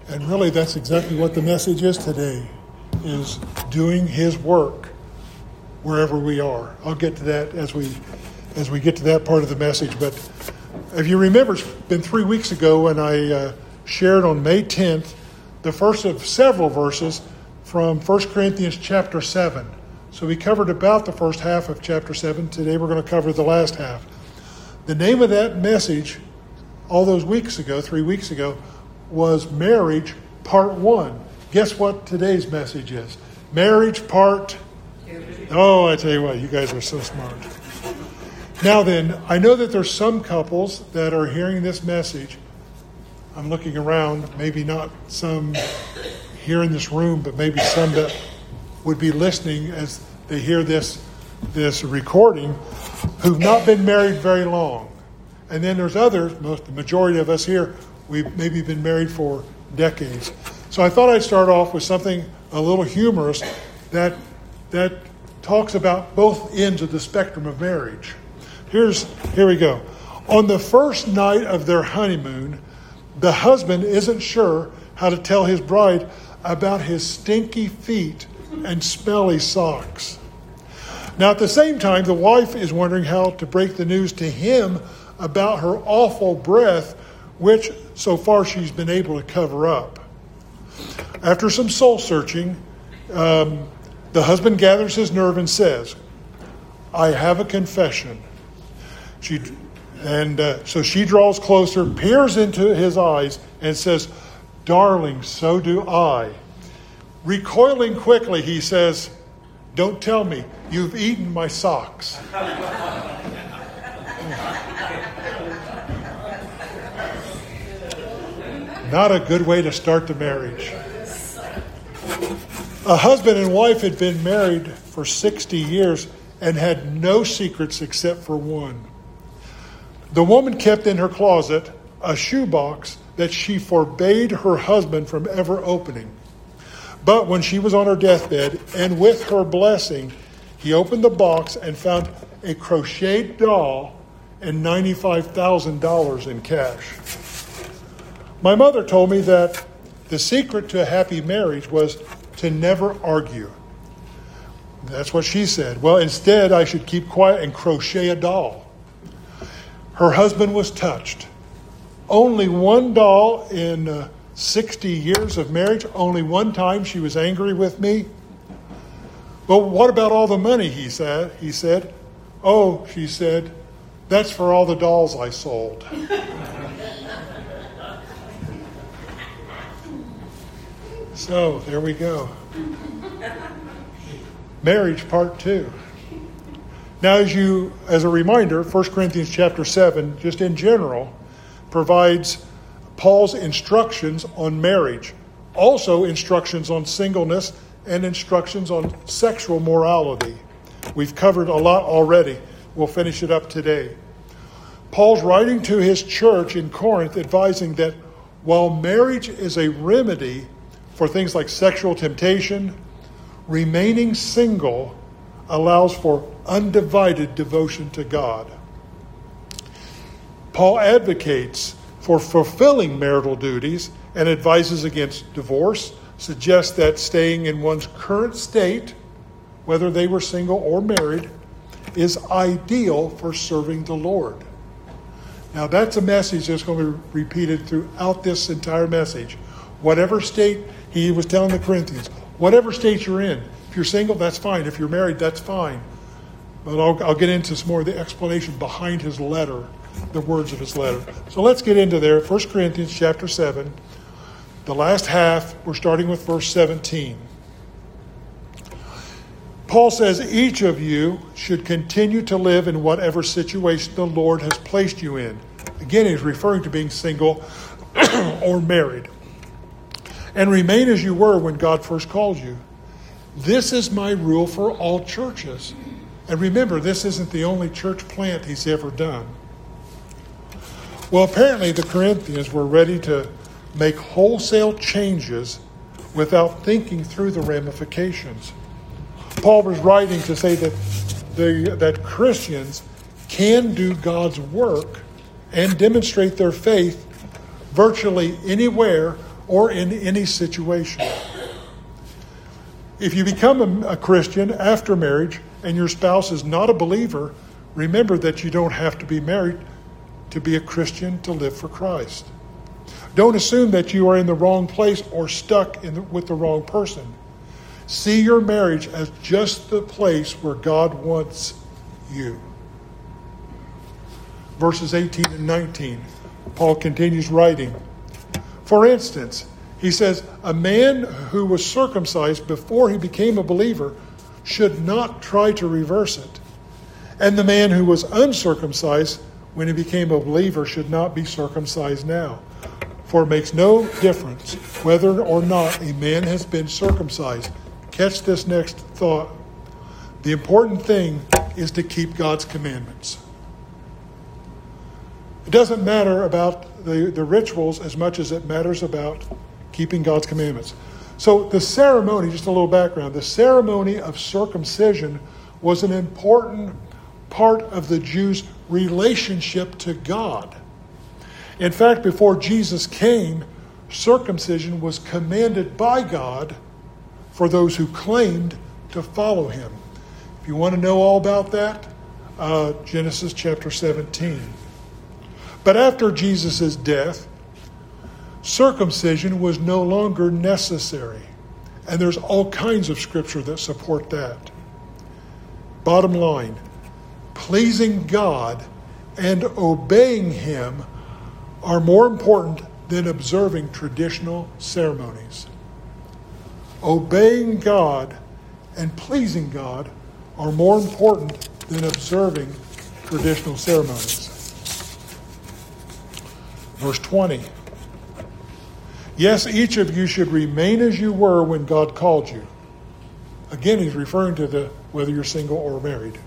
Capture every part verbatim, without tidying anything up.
And really, that's exactly what the message is today, is doing His work wherever we are. I'll get to that as we as we get to that part of the message. But if you remember, it's been three weeks ago, and I uh, shared on May tenth the first of several verses from First Corinthians chapter seven. So we covered about the first half of chapter seven. Today we're going to cover the last half. The name of that message all those weeks ago, three weeks ago, was Marriage Part One. Guess what today's message is? Marriage Part... Oh, I tell you what, you guys are so smart. Now then, I know that there's some couples that are hearing this message. I'm looking around, maybe not some here in this room, but maybe some that would be listening as they hear this, this recording, who've not been married very long. And then there's others, most the majority of us here, we've maybe been married for decades. So I thought I'd start off with something a little humorous that that talks about both ends of the spectrum of marriage. Here's here we go. On the first night of their honeymoon, the husband isn't sure how to tell his bride about his stinky feet and smelly socks. Now at the same time, the wife is wondering how to break the news to him about her awful breath, which so far she's been able to cover up. After some soul searching, um, the husband gathers his nerve and says, "I have a confession." She, and uh, so she draws closer, peers into his eyes, and says, "Darling, so do I." Recoiling quickly, he says, "Don't tell me, you've eaten my socks." Not a good way to start the marriage. A husband and wife had been married for sixty years and had no secrets except for one. The woman kept in her closet a shoebox that she forbade her husband from ever opening. But when she was on her deathbed, and with her blessing, he opened the box and found a crocheted doll and ninety-five thousand dollars in cash. My mother told me that the secret to a happy marriage was to never argue. That's what she said. Well, instead, I should keep quiet and crochet a doll. Her husband was touched. Only one doll in uh, sixty years of marriage, only one time she was angry with me. But what about all the money, he said. He said, "Oh," she said, "that's for all the dolls I sold." So, there we go. Marriage Part Two. Now, as you, as a reminder, First Corinthians chapter seven, just in general, provides Paul's instructions on marriage, also instructions on singleness, and instructions on sexual morality. We've covered a lot already. We'll finish it up today. Paul's writing to his church in Corinth, advising that while marriage is a remedy for things like sexual temptation, remaining single allows for undivided devotion to God. Paul advocates for fulfilling marital duties and advises against divorce, suggests that staying in one's current state, whether they were single or married, is ideal for serving the Lord. Now that's a message that's going to be repeated throughout this entire message. Whatever state, he was telling the Corinthians, whatever state you're in, if you're single, that's fine. If you're married, that's fine. But I'll, I'll get into some more of the explanation behind his letter, the words of his letter. So let's get into there. First Corinthians chapter seven, the last half, we're starting with verse seventeen. Paul says, each of you should continue to live in whatever situation the Lord has placed you in. Again, he's referring to being single or married. And remain as you were when God first called you. This is my rule for all churches. And remember, this isn't the only church plant he's ever done. Well, apparently the Corinthians were ready to make wholesale changes without thinking through the ramifications. Paul was writing to say that the that Christians can do God's work and demonstrate their faith virtually anywhere or in any situation. If you become a, a Christian after marriage and your spouse is not a believer, remember that you don't have to be married to be a Christian to live for Christ. Don't assume that you are in the wrong place or stuck in the, with the wrong person. See your marriage as just the place where God wants you. Verses eighteen and nineteen, Paul continues writing. For instance, he says, a man who was circumcised before he became a believer should not try to reverse it. And the man who was uncircumcised when he became a believer should not be circumcised now. For it makes no difference whether or not a man has been circumcised. Catch this next thought. The important thing is to keep God's commandments. It doesn't matter about the, the rituals as much as it matters about keeping God's commandments. So the ceremony, just a little background, the ceremony of circumcision was an important part of the Jews' relationship to God. In fact, before Jesus came, circumcision was commanded by God for those who claimed to follow him. If you want to know all about that, uh, Genesis chapter seventeen. But after Jesus' death, circumcision was no longer necessary. And there's all kinds of scripture that support that. Bottom line, pleasing God and obeying him are more important than observing traditional ceremonies. Obeying God and pleasing God are more important than observing traditional ceremonies. Verse twenty. Yes, each of you should remain as you were when God called you. Again, he's referring to the whether you're single or married.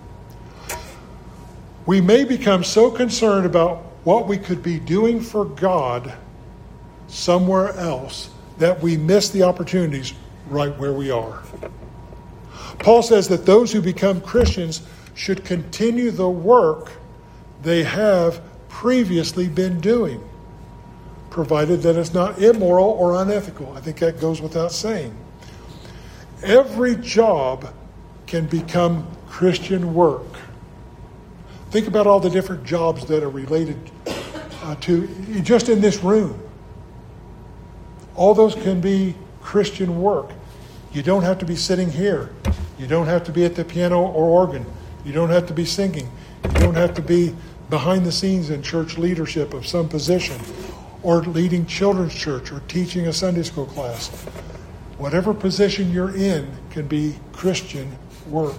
We may become so concerned about what we could be doing for God somewhere else that we miss the opportunities right where we are. Paul says that those who become Christians should continue the work they have previously been doing, provided that it's not immoral or unethical. I think that goes without saying. Every job can become Christian work. Think about all the different jobs that are related uh, to, just in this room. All those can be Christian work. You don't have to be sitting here. You don't have to be at the piano or organ. You don't have to be singing. You don't have to be behind the scenes in church leadership of some position, or leading children's church, or teaching a Sunday school class. Whatever position you're in can be Christian work.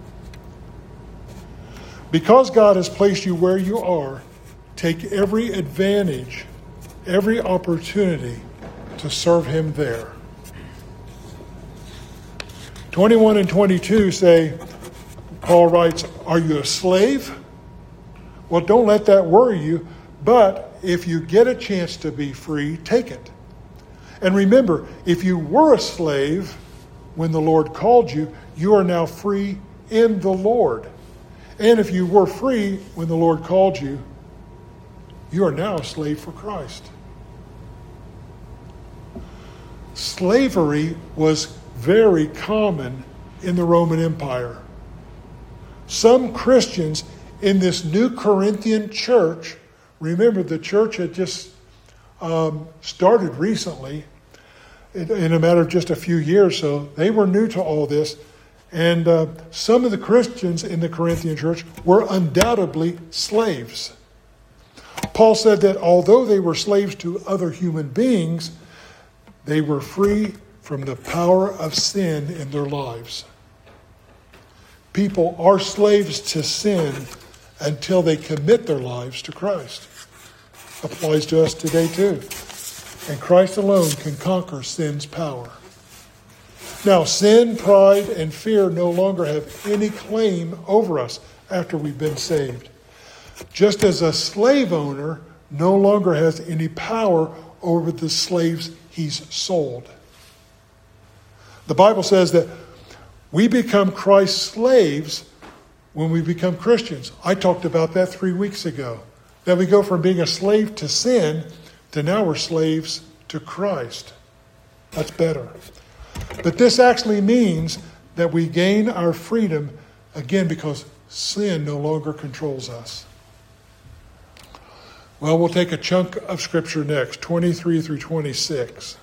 Because God has placed you where you are, take every advantage, every opportunity to serve him there. twenty-one and twenty-two say, Paul writes, are you a slave? Well, don't let that worry you, but if you get a chance to be free, take it. And remember, if you were a slave when the Lord called you, you are now free in the Lord. And if you were free when the Lord called you, you are now a slave for Christ. Slavery was very common in the Roman Empire. Some Christians in this new Corinthian church, remember the church had just um, started recently, in, in a matter of just a few years, so they were new to all this. And uh, some of the Christians in the Corinthian church were undoubtedly slaves. Paul said that although they were slaves to other human beings, they were free from the power of sin in their lives. People are slaves to sin until they commit their lives to Christ. Applies to us today too. And Christ alone can conquer sin's power. Now, sin, pride, and fear no longer have any claim over us after we've been saved. Just as a slave owner no longer has any power over the slaves he's sold. The Bible says that we become Christ's slaves when we become Christians. I talked about that three weeks ago. That we go from being a slave to sin to now we're slaves to Christ. That's better. But this actually means that we gain our freedom, again, because sin no longer controls us. Well, we'll take a chunk of Scripture next, twenty-three through twenty-six.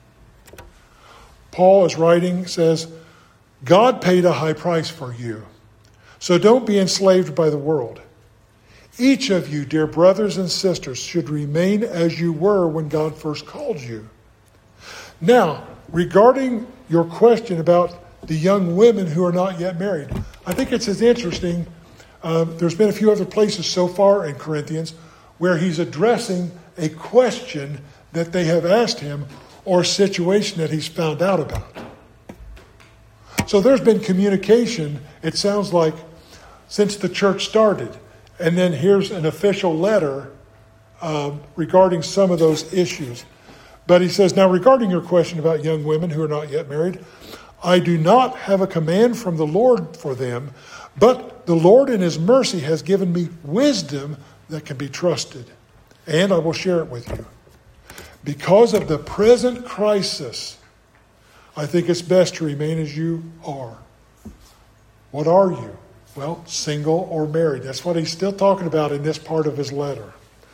Paul is writing, says, God paid a high price for you, so don't be enslaved by the world. Each of you, dear brothers and sisters, should remain as you were when God first called you. Now, regarding your question about the young women who are not yet married, I think it's as interesting. Uh, there's been a few other places so far in Corinthians where he's addressing a question that they have asked him or a situation that he's found out about. So there's been communication, it sounds like, since the church started. And then here's an official letter um, regarding some of those issues. But he says, now regarding your question about young women who are not yet married, I do not have a command from the Lord for them, but the Lord in his mercy has given me wisdom that can be trusted. And I will share it with you. Because of the present crisis, I think it's best to remain as you are. What are you? Well, single or married. That's what he's still talking about in this part of his letter.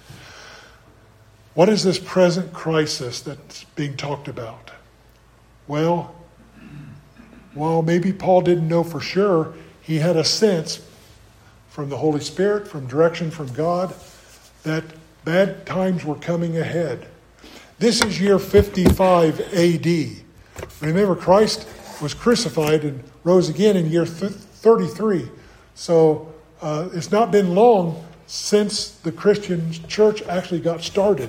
What is this present crisis that's being talked about? Well, while maybe Paul didn't know for sure, he had a sense from the Holy Spirit, from direction from God, that bad times were coming ahead. This is year fifty-five A D. Remember, Christ was crucified and rose again in year thirty-three. So uh, it's not been long since the Christian church actually got started.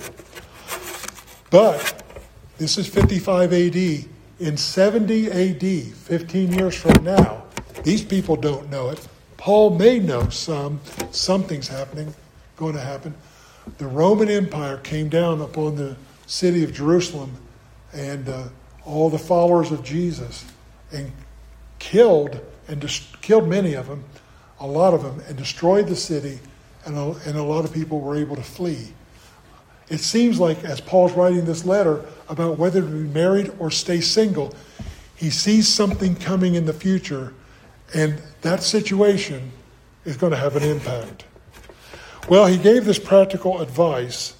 But this is fifty-five A D. In seventy A D, fifteen years from now, these people don't know it. Paul may know some. Something's happening, going to happen. The Roman Empire came down upon the city of Jerusalem and uh, all the followers of Jesus and killed and dis- killed many of them, a lot of them, and destroyed the city, and a, and a lot of people were able to flee. It seems like as Paul's writing this letter about whether to be married or stay single, he sees something coming in the future, and that situation is going to have an impact. Well, he gave this practical advice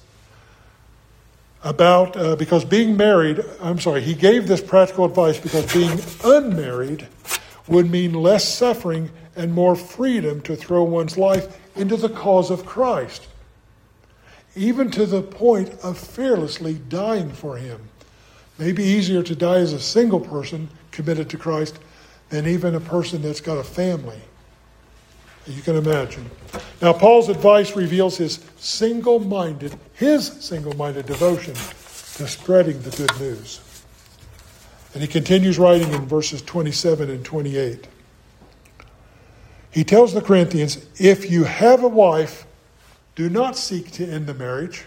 about, uh, because being married, I'm sorry, he gave this practical advice because being unmarried would mean less suffering and more freedom to throw one's life into the cause of Christ, even to the point of fearlessly dying for him. Maybe easier to die as a single person committed to Christ than even a person that's got a family. You can imagine. Now, Paul's advice reveals his single-minded, his single-minded devotion to spreading the good news. And he continues writing in verses twenty-seven and twenty-eight. He tells the Corinthians, if you have a wife, do not seek to end the marriage.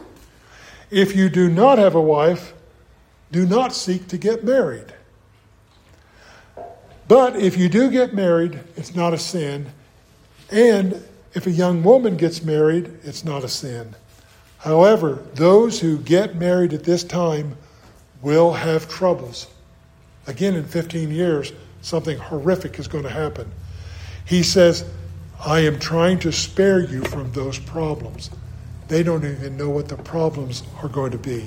If you do not have a wife, do not seek to get married. But if you do get married, it's not a sin. And if a young woman gets married, it's not a sin. However, those who get married at this time will have troubles. Again, in fifteen years, something horrific is going to happen. He says, I am trying to spare you from those problems. They don't even know what the problems are going to be.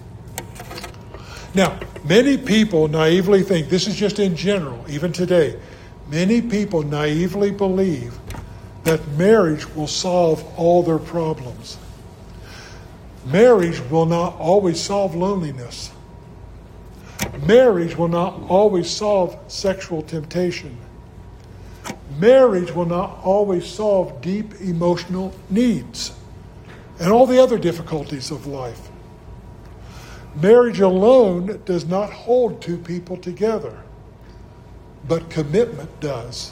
Now, many people naively think, this is just in general, even today, many people naively believe that marriage will solve all their problems. Marriage will not always solve loneliness. Marriage will not always solve sexual temptation. Marriage will not always solve deep emotional needs and all the other difficulties of life. Marriage alone does not hold two people together, but commitment does.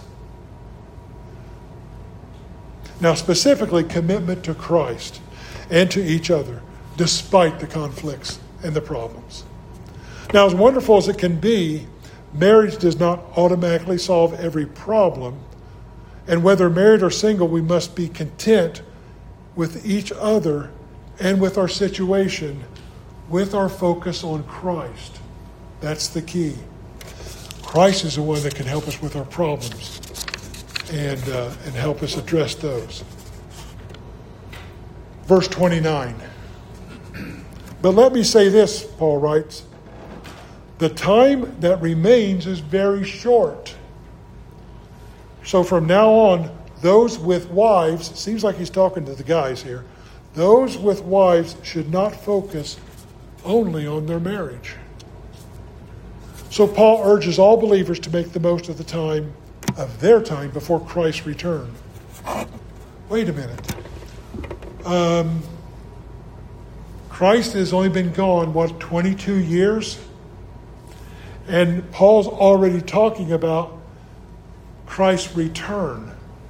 Now, specifically, commitment to Christ and to each other, despite the conflicts and the problems. Now, as wonderful as it can be, marriage does not automatically solve every problem. And whether married or single, we must be content with each other and with our situation with our focus on Christ. That's the key. Christ is the one that can help us with our problems and, uh, and help us address those. Verse twenty-nine. But let me say this, Paul writes, the time that remains is very short. So from now on, those with wives, it seems like he's talking to the guys here, those with wives should not focus only on their marriage. So Paul urges all believers to make the most of the time, of their time, before Christ's return. Wait a minute. Um, Christ has only been gone, what, twenty-two years? And Paul's already talking about Christ's return.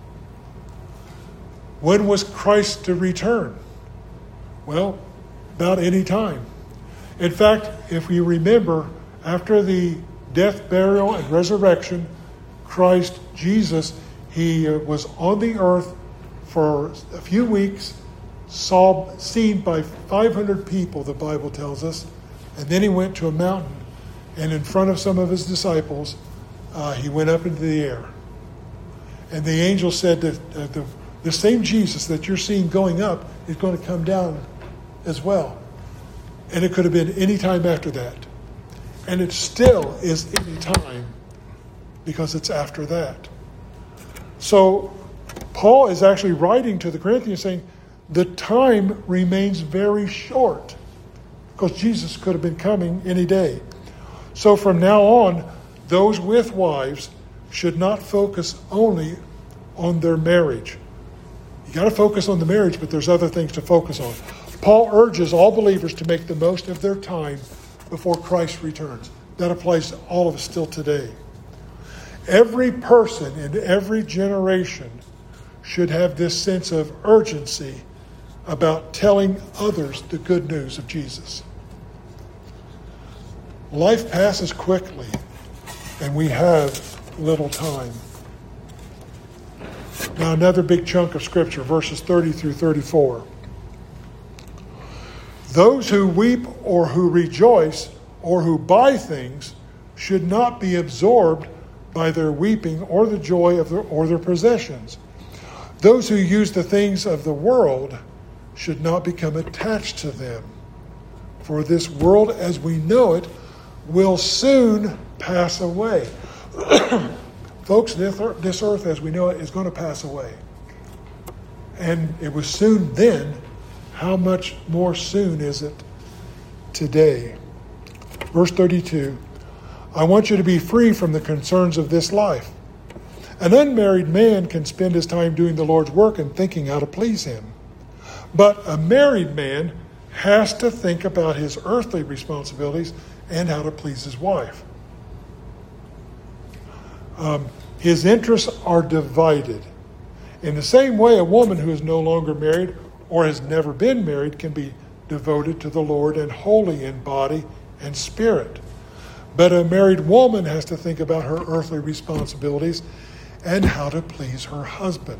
When was Christ to return? Well, about any time. In fact, if we remember, after the death, burial, and resurrection, Christ Jesus, he was on the earth for a few weeks, saw, seen by five hundred people, the Bible tells us, and then he went to a mountain, and in front of some of his disciples, uh, he went up into the air. And the angel said that uh, the, the same Jesus that you're seeing going up is going to come down as well. And it could have been any time after that. And it still is any time because it's after that. So Paul is actually writing to the Corinthians saying the time remains very short because Jesus could have been coming any day. So from now on, those with wives should not focus only on their marriage. You got to focus on the marriage, but there's other things to focus on. Paul urges all believers to make the most of their time before Christ returns. That applies to all of us still today. Every person in every generation should have this sense of urgency about telling others the good news of Jesus. Life passes quickly, and we have little time. Now, another big chunk of Scripture, verses thirty through thirty-four. Those who weep or who rejoice or who buy things should not be absorbed by their weeping or the joy of their, or their possessions. Those who use the things of the world should not become attached to them. For this world as we know it will soon pass away. Folks, this earth, this earth as we know it is going to pass away. And it was soon then. How much more soon is it today? Verse thirty-two. I want you to be free from the concerns of this life. An unmarried man can spend his time doing the Lord's work and thinking how to please him. But a married man has to think about his earthly responsibilities and how to please his wife. Um, his interests are divided. In the same way, a woman who is no longer married or has never been married can be devoted to the Lord and holy in body and spirit. But a married woman has to think about her earthly responsibilities and how to please her husband.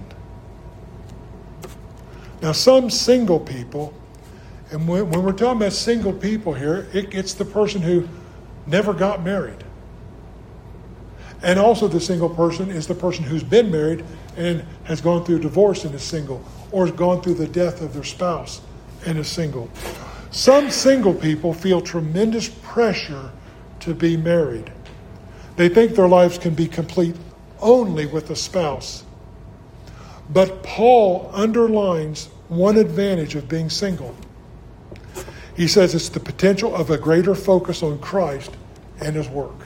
Now, some single people, and when, when we're talking about single people here, it, it's the person who never got married. And also the single person is the person who's been married and has gone through divorce and is single, or has gone through the death of their spouse and is single. Some single people feel tremendous pressure to be married. They think their lives can be complete only with a spouse. But Paul underlines one advantage of being single. He says it's the potential of a greater focus on Christ and his work.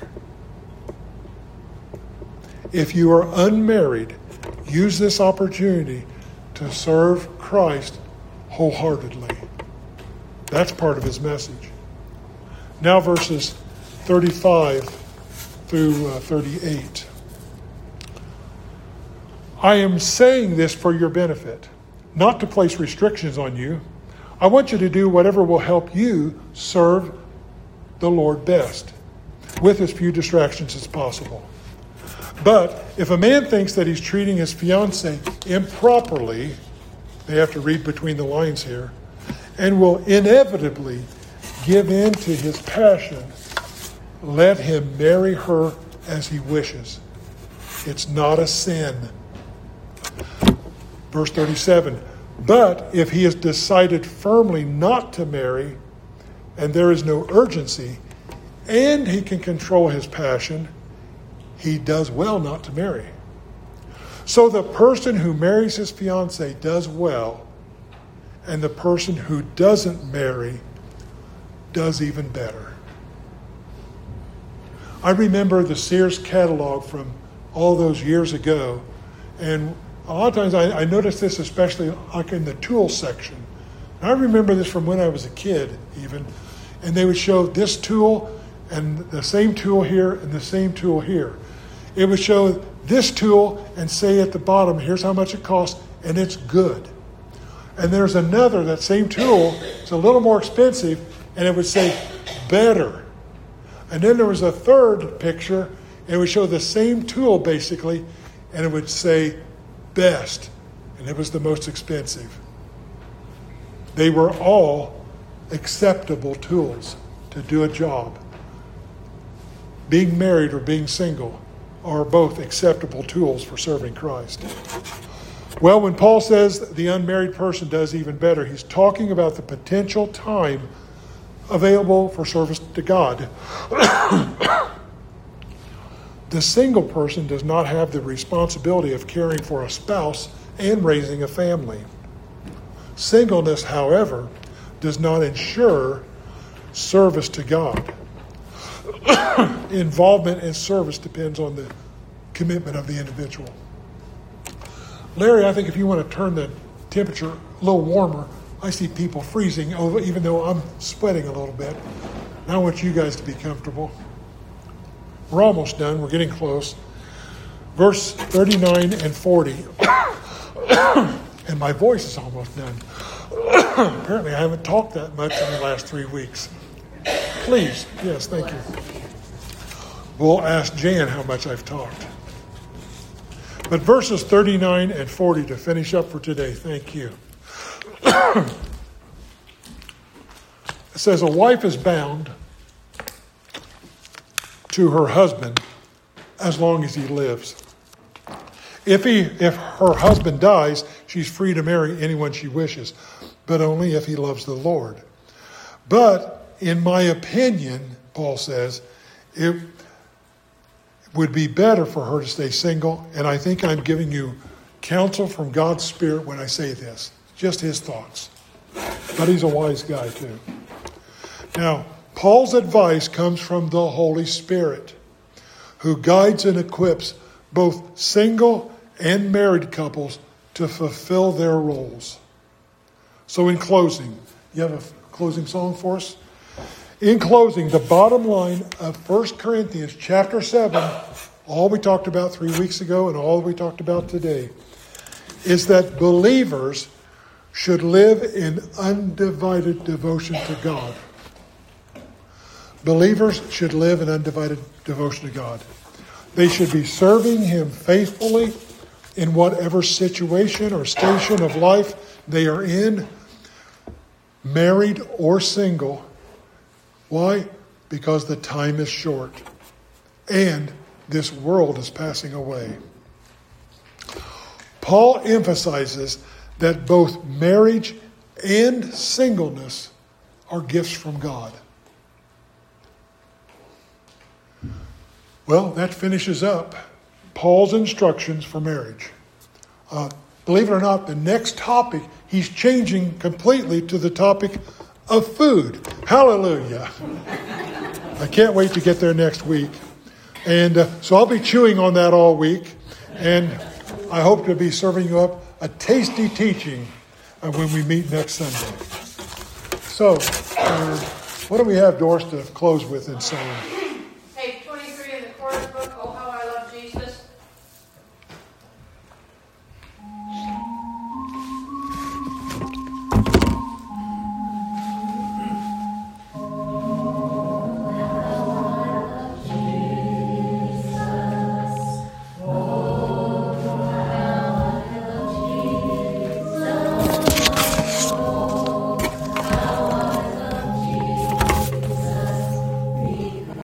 If you are unmarried, use this opportunity to serve Christ wholeheartedly. That's part of his message. Now verses thirty-five through uh, thirty-eight. I am saying this for your benefit, not to place restrictions on you. I want you to do whatever will help you serve the Lord best, with as few distractions as possible. But if a man thinks that he's treating his fiancée improperly, they have to read between the lines here, and will inevitably give in to his passion, let him marry her as he wishes. It's not a sin. Verse thirty-seven, but if he has decided firmly not to marry, and there is no urgency, and he can control his passion, he does well not to marry. So the person who marries his fiancée does well, and the person who doesn't marry does even better. I remember the Sears catalog from all those years ago, and a lot of times I, I noticed this especially like in the tool section. And I remember this from when I was a kid even, and they would show this tool and the same tool here and the same tool here. It would show this tool and say at the bottom, here's how much it costs, and it's good. And there's another, that same tool, it's a little more expensive, and it would say better. And then there was a third picture, and it would show the same tool basically, and it would say best, and it was the most expensive. They were all acceptable tools to do a job. Being married or being single are both acceptable tools for serving Christ. Well, when Paul says the unmarried person does even better, he's talking about the potential time available for service to God. The single person does not have the responsibility of caring for a spouse and raising a family. Singleness, however, does not ensure service to God. Involvement in service depends on the commitment of the individual. Larry, I think if you want to turn the temperature a little warmer, I see people freezing, over, even though I'm sweating a little bit. And I want you guys to be comfortable. We're almost done. We're getting close. Verse thirty-nine and forty. And my voice is almost done. Apparently I haven't talked that much in the last three weeks. Please. Yes, thank you. We'll ask Jan how much I've talked. But verses thirty-nine and forty to finish up for today. Thank you. It says, a wife is bound to her husband as long as he lives. If he, if her husband dies, she's free to marry anyone she wishes, but only if he loves the Lord. But in my opinion, Paul says, it would be better for her to stay single, and I think I'm giving you counsel from God's Spirit when I say this. Just his thoughts. But he's a wise guy too. Now, Paul's advice comes from the Holy Spirit, who guides and equips both single and married couples to fulfill their roles. So in closing, you have a closing song for us? In closing, the bottom line of First Corinthians chapter seven, all we talked about three weeks ago and all we talked about today, is that believers should live in undivided devotion to God. Believers should live in undivided devotion to God. They should be serving Him faithfully in whatever situation or station of life they are in, married or single. Why? Because the time is short and this world is passing away. Paul emphasizes that both marriage and singleness are gifts from God. Well, that finishes up Paul's instructions for marriage. Uh, believe it or not, the next topic, he's changing completely to the topic of food. Hallelujah. I can't wait to get there next week. And uh, so I'll be chewing on that all week. And I hope to be serving you up a tasty teaching uh, when we meet next Sunday. So, uh, what do we have, Doris, to close with in song?